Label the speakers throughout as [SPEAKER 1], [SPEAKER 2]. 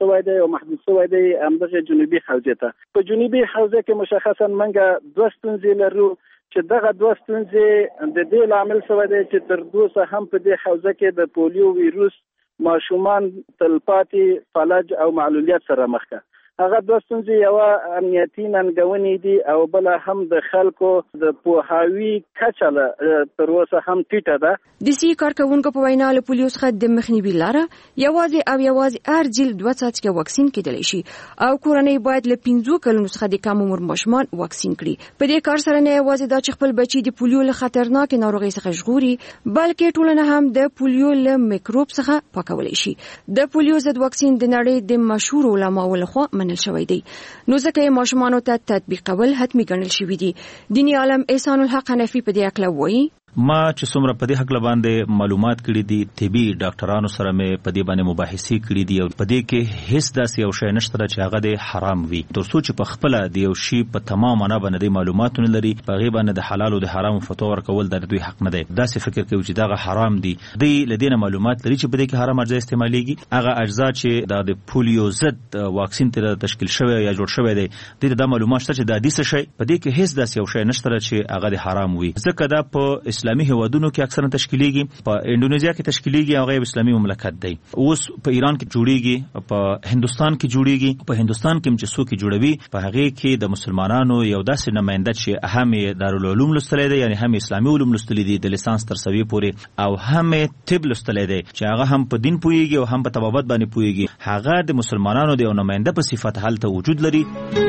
[SPEAKER 1] شوی دی او محدود شوی دی همدغه جنوبي حوزه ته. په جنوبي حوزه کې مشخصا منګه دوه ستونزې لرو چې دغه دوه ستونزې د دې لامل شوی دی چې تر اوسه هم په دې حوزه کې د پولیو ویروس ماشومان تلپاتې فلج او معلولیت سره مخ ده. هغه دوه ستونزې یو امنیتي ننګونې دي او بل هم د خلکو د پوهاوي کچه تر اوسه هم ټیټه ده.
[SPEAKER 2] د سی کارکونکو په وینا له پولیو څخه د مخنیوي لاره یوازې هر جیل 2 څاڅکي واکسین کېدلی شي او کورنۍ باید له 15 کلونو څخه د کم عمر ماشومان واکسین کړي. په دې کار سره نه یوازې دا چې خپل بچي د پولیو له خطرناک ناروغۍ څخه ژغوري بلکې ټولنه هم د پولیو له میکروب څخه پاکولی شي. د پولیو ضد واکسین د نړۍ د مشهور علماو لخوا منل شوی دی، نو ځکه یې ماشومانو ته تطبیقول حتمي ګڼل شوی دی. دیني عالم احسان الحق حنفي په دې اړه وایي
[SPEAKER 3] ما چې څومره په دې حق باندې معلومات کړي دي طبي ډاکټرانو سره مې په دې باندې مباحثې کړي دي او په دې کې هیڅ داسې یو شی نشته چې هغه د حرام وي. ترڅو چې په خپل د یو شی په تمام معنا باندې معلوماتونه لري په غي باندې د حلال او د حرام فتوا ورکول د دوی حق نه دی. داسې فکر کوي چې دا حرام دي د لدینه معلومات لري چې په دې کې حرام اجزا استعماليږي. هغه اجزا چې د پولیو ضد واکسین ته تشکیل شوی یا جوړ شوی دی د معلومات شته چې د حدیث شي په دې کې هیڅ داسې یو شی نشته چې هغه د حرام وي. ځکه دا په اسلامي هیوادونو کې اکثرا تشکیلیږي، په انډونیزیا کې تشکیلیږي او غیر اسلامي مملکت دی. اوس په ایران کې جوړیږي، په هندستان کې جوړیږي. په هندستان کې چې څوک جوړوي په هغه کې د مسلمانانو یو داسې نماینده چې هم دارالعلوم لستلې دي، یعنی هم اسلامي علوم لستلې دي د لیسانس تر سوي پورې، او هم طب لستلې دي چې هغه هم په دین پويږي او هم په طبابت باندې پويږي. هغه د مسلمانانو د نماینده په صفت حالت وجود لري.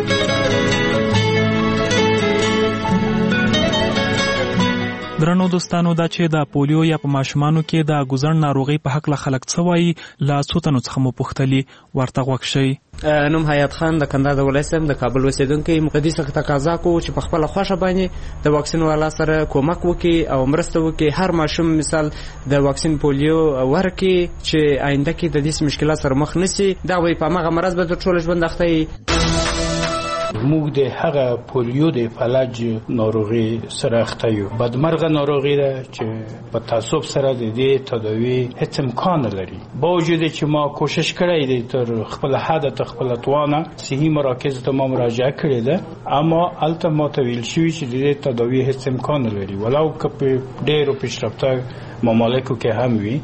[SPEAKER 4] درنو دوستانو دا چې د پولیو یا په ماشومانو کې د ګوزن ناروغي په حق له خلک څه وایي لا څوتنو څخه مو پوښتلي ورته غوښ شي.
[SPEAKER 5] نوم حیات خان د کندهار د ولایت د کابل اوسیدونکی مقدس څخه تقاضا کوو چې په خپل خوښه باندې د واکسین والا سره کومک وکړي او مرسته وکړي. هر ماشوم مثال د واکسین پولیو ورکړي چې آینده کې د دې مشکلات سره مخ نشي. دا وایي په هغه مرز به ټول ژوند اخته
[SPEAKER 6] موږ د هغه پولیو د فلج ناروغي سره اخته یو. بدمرغه ناروغي ده چې په تعصب سره د دې تداوی هیڅ امکان لري. با وجود چې ما کوشش کړی دی تر خپل حد ته خپل توانه صحي مراکز ته ما مراجعه کړې ده، اما الته ما ته ویل شوی چې د دې تداوی هیڅ امکان لري ولو که په ډېرو پیشرفته ممالکو کې هم وي.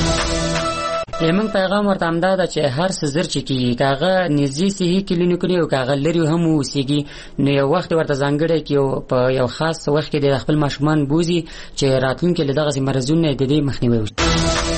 [SPEAKER 7] زموږ پیغام ورته همدا ده چې هر څه زر چې کېږي کاغه نږدې صحي کلینیکونه او کاغه لري هم اوسېږي نو یو وخت ورته ځانګړی کې په یو خاص وخت کې د خپل ماشومان بوزي چې راتلونکي له دغه مرزونو د دې مخنیوي وشي.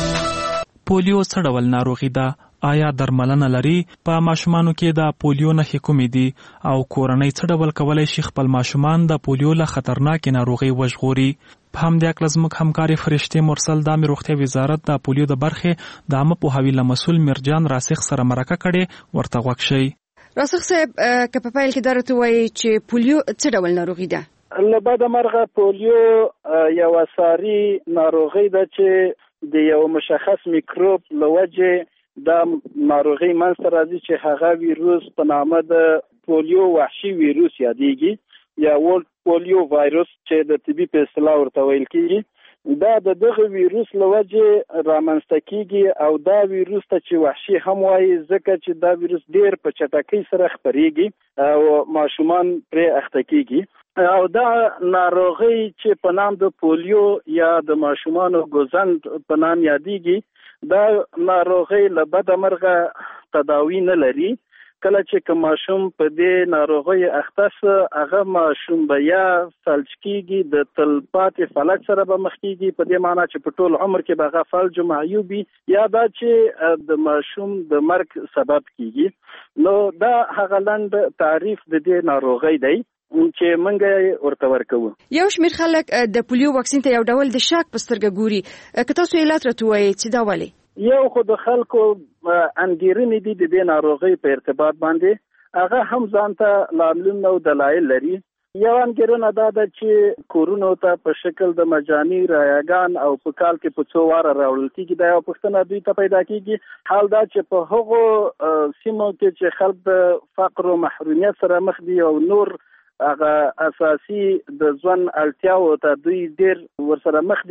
[SPEAKER 4] پولیو څه ډول ناروغي ده؟ آیا درملنه لري؟ په ماشومانو کې د پولیو نښې کومې دي او کورنۍ څه ډول کولی شي خپل ماشومان د پولیو له خطرناکې ناروغۍ وژغوري؟ په همدې اړه زموږ همکاري فرشتې مرسل د عامه روغتیا وزارت د پولیو د برخې د عامه پوهاوي له مسؤل میرجان راسخ سره مرکه کړې ورته غوږ شئ.
[SPEAKER 2] راسخ صاحب که په پیل کې درته وایي چې پولیو څه ډول ناروغي ده؟
[SPEAKER 1] له بده مرغه پولیو یو ساري ناروغي ده چې د یو مشخص میکروب له وجې دا ناروغي منځته راځي چې هغه ویروس په نامه د پولیو وحشي ویروس یادېږي یا پولیو وایروس چې د طبي په اصطلاح ورته ویل کېږي. دا د دغه ویروس له وجې رامنځته کېږي او دا ویروس ته چې وحشي هم وایي ځکه چې دا ویروس ډېر په چټکۍ سره خپرېږي او ماشومان پرې اخته کېږي. او دا ناروغي چې په نام د پولیو یا د ماشومانو ګوزند په نام یادېږي دا ناروغي له بده مرغه تداوی نه لري. کله چې کوم ماشوم په دې ناروغي اخته سه هغه ماشوم به یا فلج کېږي د تلپاتې فلج سره به مخ کېږي، په دې معنی چې په ټول عمر کې به هغه فلج معیوبي یا دا چې د ماشوم د مرګ سبب کېږي. نو دا هغه لنډ تعریف د دې ناروغي دی چې منګه ورته ورکوو.
[SPEAKER 2] یو شمېر خلک د پولیو واکسین ته یو ډول د شک په سترګه ګوري. که تاسو علت راته ووایئ چې دا ولې؟
[SPEAKER 1] یو خو د خلکو انګیرنې دي د دې ناروغۍ په ارتباط باندې، هغه هم ځان ته لاملونه او دلایل لري. یو انګیرنه دا ده چې کورونو ته په شکل د مجاني رایاګان او په کال کې په څو واره راوړل کېږي. دا یو پوښتنه دوی ته پیدا کېږي. حال دا چې په هغو سیمو کې چې خلک د فقر او محرومیت سره مخ دي او نور هغه اساسي د ژوند اړتیاو ته دوی ډېر ورسره مخ دي،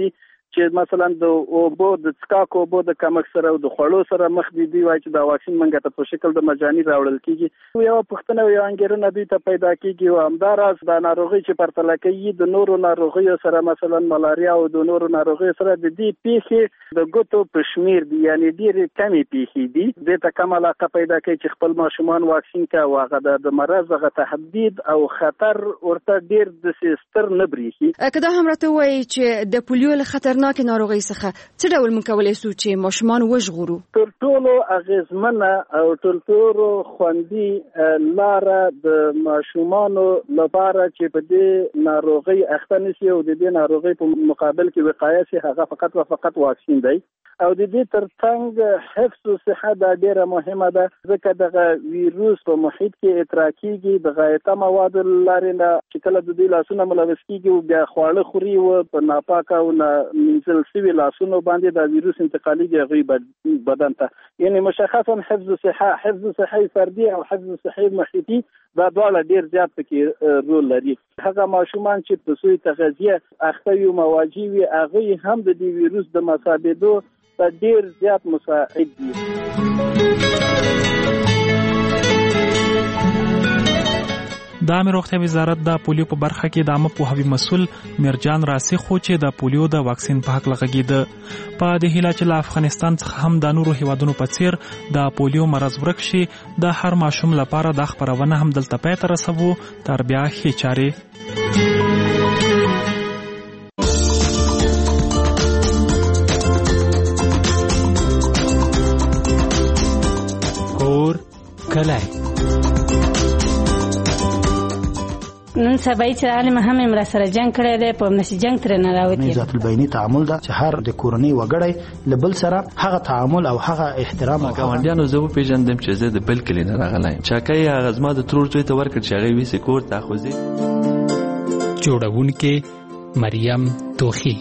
[SPEAKER 1] چې مثلا د اوبو د څکاک اوبو د کمښت سره او د خوړو سره مخ دي وایي چې دا واکسین منګه ته په شکل د مجاني راوړل کیږي. یو پښتنه یو انګیرنه دوی ته پیدا کیږي او همداراز د ناروغي چې پرتله کوي د نورو ناروغیو سره مثلا ملاریا او د نورو ناروغیو سره د دې پیښې د ګوتو په شمیر دي، یعنی ډېرې کمې پیښې دي. دې ته کوم علاقه پیدا کوي چې خپل ماشومان واکسین کوي هغه د مرض غ تهدید او خطر ورته ډېر د سیستر نه بریخي.
[SPEAKER 2] کله هم راته وایي چې د پولیو له خطرناک ناروغي څخه څه ډول موږ کولای شو چې ماشومان وژغورو؟
[SPEAKER 1] تر ټولو اغیزمنه او تر ټولو خوندي لاره د ماشومانو لپاره چې په دې ناروغي اخته نشي او د دې ناروغي په مقابل کې وقایه شي هغه فقط او فقط واکسین دی. او د دې ترڅنګ حفظ او صحه دا ډیره مهمه ده، ځکه د ویروس په محیط کې اتراکیږي د غایطه مواد لري نه چې کله د دې لاسونه ملوث کیږي او بیا خواړه خوري او په ناپاکه او منزل سوي لاسونو باندې دا ویروس انتقالي غوي بدن ته. یعنی مشخصا حفظ صحي فردي او حفظ صحي محیطي دا ډول ډیر زیات پکې رول لري. هغه ماشومان چې په سوی تغذیه اخته یو مواجه وي هغه هم د دې ویروس د مصابېدو ډیر زیات مساعد دي.
[SPEAKER 4] د عامه روغتیا وزارت د پولیو په برخه کې د عامه پوهاوي مسؤل میرجان راسخ خو چې د پولیو د واکسین په حق لغږیده په د هیله چې له افغانستان څخه هم د نورو هیوادونو په څیر د پولیو مرض ورک شي د هر ماشوم لپاره د خبرونه هم دلته پای ته رسوو تر بیا هي چاري.
[SPEAKER 8] کور کلی
[SPEAKER 9] نن سبا چې عالم هم امر سره جنگ کړی دی په نشي جنگ تر نه راوتی.
[SPEAKER 10] ذات البینی تعامل دا چې هر د کورنۍ وګړي لبل سره هغه تعامل او هغه احترام او
[SPEAKER 11] ګاونډیانو زه پیژندم چې زه د بل کلی نه راغلایم چاکای هغه زما د ترور ځای ته ورکړ چې هغه وی سکور تاخوزي.
[SPEAKER 8] جوړونکې مریم توخی.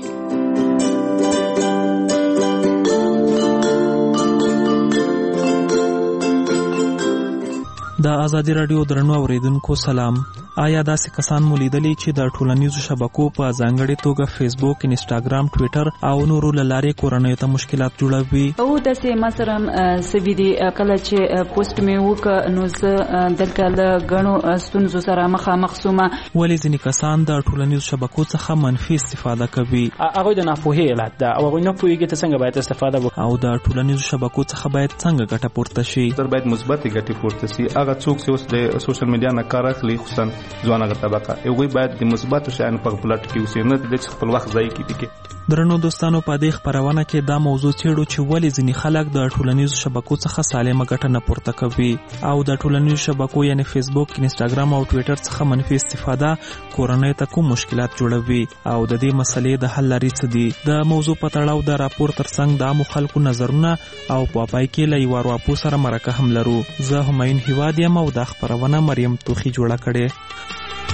[SPEAKER 4] د ازادي رادیو درنو اوریدونکو سلام. آیا داسې کسان مو لیدلی چې د ټولنیزو شبکو په ځانګړې توګه فیسبوک، انسټاګرام، ټویټر او نورو لارې کورنیو ته مشکلات جوړوي؟
[SPEAKER 12] او داسې مثلا سوي دي کله چې پوسټ مې وک نو زه دلته له غنو ستونزو سره مخامخ سوم.
[SPEAKER 4] ولې ځینې کسان د ټولنیزو شبکو څخه منفي استفاده کوي؟
[SPEAKER 13] هغه د ناپوهۍ علت ده او هغه نه پوهیږي چې څنګه باید استفاده وکړي.
[SPEAKER 4] او د ټولنیزو شبکو څخه باید څنګه ګټه پورته شي؟
[SPEAKER 14] تر باید مثبت ګټه پورته شي. هغه څوک چې اوس د سوشل میډیا نه کار اخلي خصوصا ځوانه طبقه یوه باید د مثبت شیانو په پلاټ کې اوسې نه د خپل وخت ځای کې.
[SPEAKER 4] درنو دوستانو په دې خبرونه کې دا موضوع چیرو چې ولې ځینې خلک د ټولنیزو شبکو څخه سالمه ګټه نه پورته کوي او د ټولنیزو شبکو یعنی فیسبوک، انسټاګرام او ټویټر څخه منفي استفاده کورنۍ ته کوم مشکلات جوړوي او د دې مسلې د حل لارې څه دي؟ د موضوع په تړاو د راپور ترڅنګ د عامو خلکو نظرونه او په پای کې له یو راپور سره مرکه هم لرو. زه همایون هیواد یم او د خبرونه مریم توخی جوړه کړې.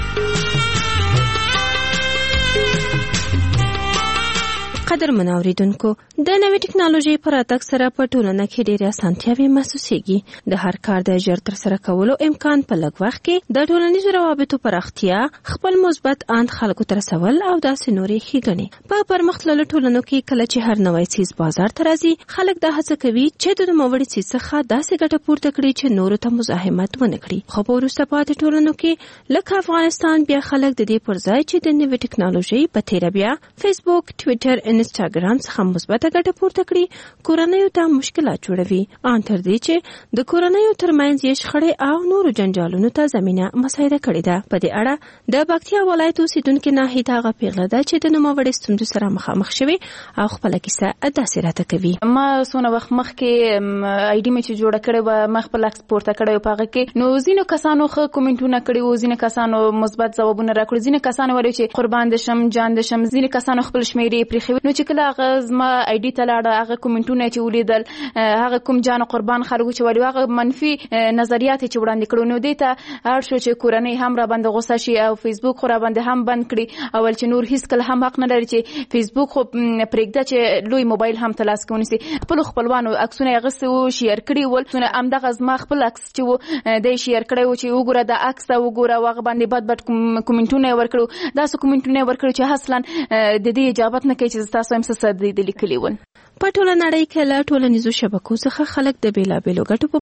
[SPEAKER 15] قدر منوریدونکو د نوې ټکنالوژي پر اتک سره په ټولنه کې ډېرې اسانتیاوې محسوسېږي. د هر کار د ژر تر سره کولو امکان په لږ وخت کې د ټولنیزو روابطو پراختیا، خپل مثبت اند خلکو ته رسول او داسې نورې ښېګڼې. په پرمختللو ټولنو کې کله چې هر نوی څیز بازار ته راځي خلک دا هڅه کوي چې د نوموړي څیز څخه داسې ګټه پورته کړي چې نورو ته مزاحمت ونه کړي. خو په وروسته پاتې ټولنو کې لکه افغانستان بیا خلک د دې پر ځای چې د نوې ټکنالوژي په تیره بیا فیسبوک، ټویټر، انسټاګرام څخه مثبته ګټه پورته کړي کورنیو ته مشکلات جوړوي. ان تر دې چې د کورنیو ترمنځ یې شخړې او نورو جنجالونو ته زمينه مساعده کړې ده. په دې اړه د پکتیا ولایت اوسیدونکو ناهید هغه پیغله ده چې د نوموړي ستونزو سره مخامخ شوی او خپل کیسه داسې راته کوي.
[SPEAKER 12] ما سونه وخت مخکې آی ډی مې چې جوړه کړې و ما خپل اکسپورت کړې په هغه کې نو ځینو کسانو خو کومنټونه کړي و، ځینو کسانو مثبت ځوابونه راکړي، ځینو کسانو وایي چې قربان دې شم، جان دې شم، ځینو کسانو خپل شمیرې پرې خو نو چې کله هغه زما آی ډی ته لاړه هغه کومنټونه چې ولیدل هغه کوم جان قربان خلکو چې وایي هغه منفي نظریات چې وړاندې کړو نو دې ته هر شو چې کورنۍ هم را باندې غوسه شي او فیسبوک خو را باندې هم بند کړي اول چې نور هیڅ کله هم حق نه لري چې فیسبوک خو پرېږده چې لوی موبایل هم تلاس کونسي. خپلوانو عکسونه غسه او شیر کړي ول څونه امدغه زما خپل عکس چې د شیر کړي او چې وګوره د عکس او وګوره واغ باندې بد کومنټونه ورکړو دا څه کومنټونه ورکړو چې اصلا د دې اجابت نه کوي چې تاسو هم څه د لیکلي ول؟
[SPEAKER 15] په ټوله نړۍ کې له ټولنیزو شبکو څخه خلک د بیلابېلو ګټو په